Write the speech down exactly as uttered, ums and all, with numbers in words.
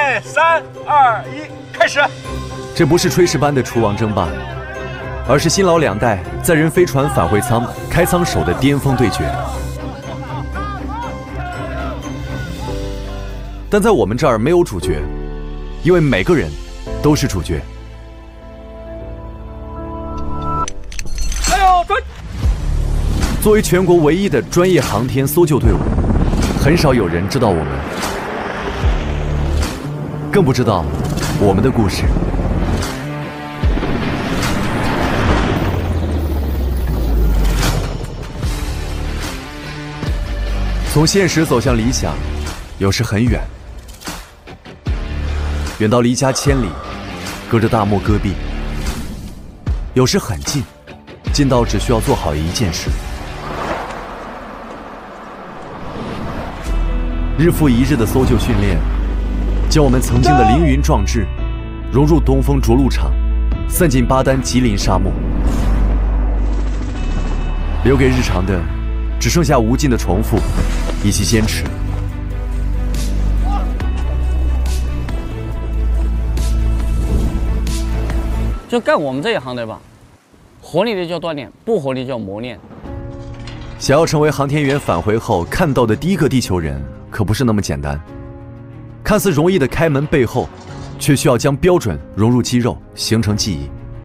备，三二一，开始！ 这不是炊事班的厨王争霸，而是新老两代载人飞船返回舱开舱手的巅峰对决。但在我们这儿没有主角，因为每个人都是主角。 哎呦，准！ 作为全国唯一的专业航天搜救队伍，很少有人知道我们，更不知道我们的故事。从现实走向理想，有时很远，远到离家千里，隔着大漠戈壁；有时很近，近到只需要做好一件事。日复一日的搜救训练，将我们曾经的凌云壮志融入东风着陆场，散进巴丹吉林沙漠，留给日常的只剩下无尽的重复以及坚持。 就干我们这一行的吧，活力的叫锻炼，不活力叫磨练。 想要成为航天员返回后看到的第一个地球人，可不是那么简单。看似容易的开门背后，却需要将标准融入肌肉，形成记忆。